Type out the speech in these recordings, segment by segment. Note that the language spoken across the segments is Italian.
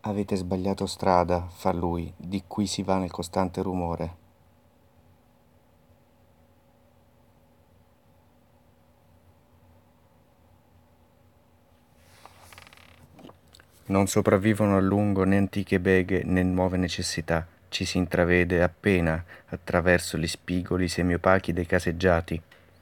Avete sbagliato strada, fa lui, di qui si va nel costante rumore. Non sopravvivono a lungo né antiche beghe né nuove necessità. Ci si intravede appena attraverso gli spigoli semiopachi dei caseggiati.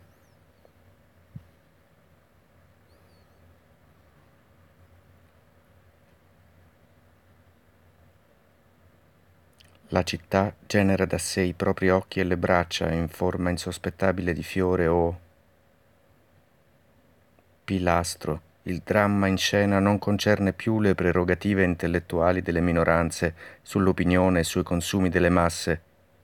La città genera da sé i propri occhi e le braccia in forma insospettabile di fiore o pilastro. Il dramma in scena non concerne più le prerogative intellettuali delle minoranze sull'opinione e sui consumi delle masse,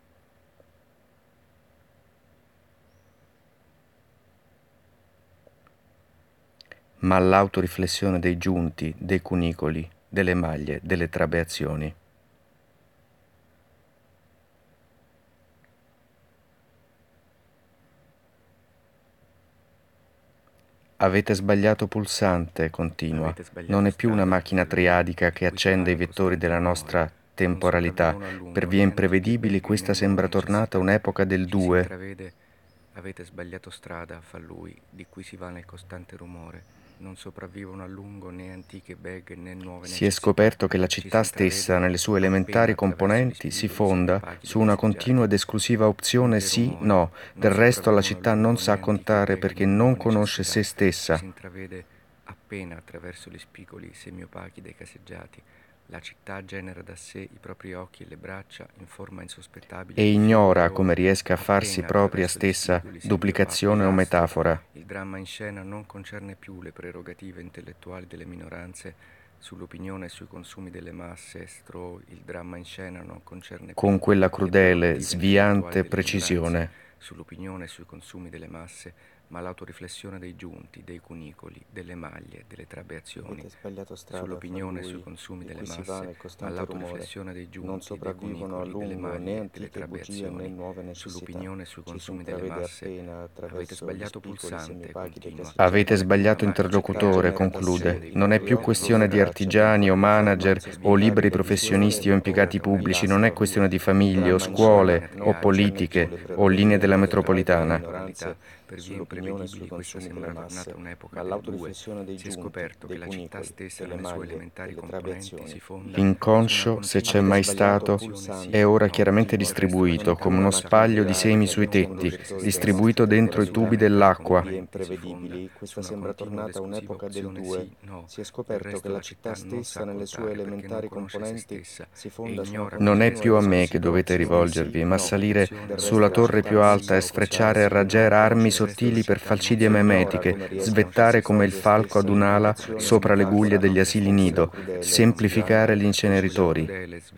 ma l'autoriflessione dei giunti, dei cunicoli, delle maglie, delle trabeazioni. Avete sbagliato pulsante, continua. Non è più una macchina triadica che accende i vettori della nostra temporalità. Per vie imprevedibili questa sembra tornata un'epoca del due. Avete sbagliato strada, fa lui, di cui si va nel costante rumore. Non sopravvivono a lungo né antiche beghe né nuove necessità. Si è scoperto che la città stessa, nelle sue elementari componenti, si fonda su una continua ed esclusiva opzione sì-no. Del resto la città non sa contare perché non conosce se stessa. Si intravede appena attraverso gli spigoli semiopachi dei caseggiati. La città genera da sé i propri occhi e le braccia in forma insospettabile e ignora come riesca a farsi propria stessa duplicazione o metafora. Il dramma in scena non concerne più le prerogative intellettuali delle minoranze sull'opinione e sui consumi delle masse. Il dramma in scena non concerne più con quella crudele, sviante precisione sull'opinione e sui consumi delle masse, ma l'autoriflessione dei giunti, dei cunicoli, delle maglie, delle trabeazioni, sull'opinione e sui consumi delle masse, ma l'autoriflessione dei giunti, dei cunicoli, delle maglie, delle trabeazioni, sull'opinione e sui consumi delle masse. Avete sbagliato pulsante, continua. Avete sbagliato interlocutore, conclude. Non è più questione di artigiani o manager o liberi professionisti o impiegati pubblici, non è questione di famiglie o scuole o politiche o linee della metropolitana. Per vie imprevedibili questa sembra tornata un'epoca del due. Si è scoperto che la città stessa nelle sue elementari componenti si fonda. L'inconscio, se c'è mai stato, è ora chiaramente distribuito come uno spaglio di semi sui tetti, distribuito dentro i tubi dell'acqua. Imprevedibili, questa sembra tornata un'epoca del due. Si è scoperto che la città stessa nelle sue elementari componenti si fonda su una. Non è più a me che dovete rivolgervi, ma salire sulla torre più alta e sfrecciare a raggiera armi sottili per falcidie memetiche, svettare come il falco ad un'ala sopra le guglie degli asili nido, semplificare gli inceneritori.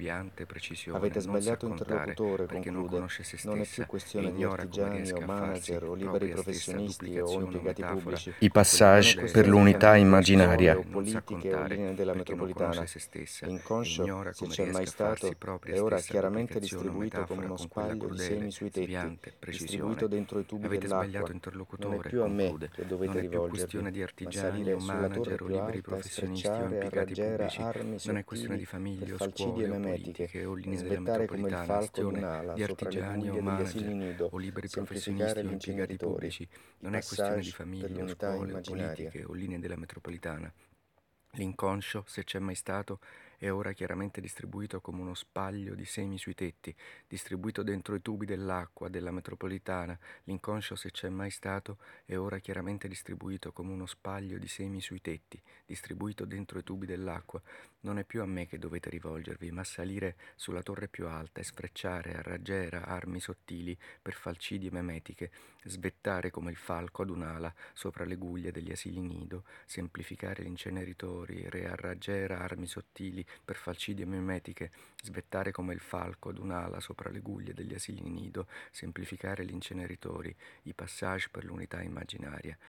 Avete sbagliato interlocutore, conclude. Non è più questione di artigiani o manager o liberi professionisti o impiegati pubblici. I passage per l'unità immaginaria. O politiche o linee della metropolitana. L'inconscio, se c'è mai stato, è ora chiaramente distribuito come uno spaglio di semi sui tetti, distribuito dentro i tubi dell'acqua. Non è più a me che dovete rivolgervi, ma salire sulla torre più alta e sfrecciare a raggiera armi sottili per falcidie memetiche, svettare come il falco d'un'ala sopra le guglie degli asili nido, semplificare gli inceneritori, i passage per l'unità immaginaria. L'inconscio, se c'è mai stato, è ora chiaramente distribuito come uno spaglio di semi sui tetti, distribuito dentro i tubi dell'acqua della metropolitana. L'inconscio, se c'è mai stato, è ora chiaramente distribuito come uno spaglio di semi sui tetti, distribuito dentro i tubi dell'acqua. Non è più a me che dovete rivolgervi, ma salire sulla torre più alta e sfrecciare a raggiera armi sottili per falcidie memetiche, svettare come il falco ad un'ala sopra le guglie degli asili nido, semplificare gli inceneritori, rearraggiare armi sottili per falcidie mimetiche, svettare come il falco ad un'ala sopra le guglie degli asili nido, semplificare gli inceneritori, i passage per l'unità immaginaria.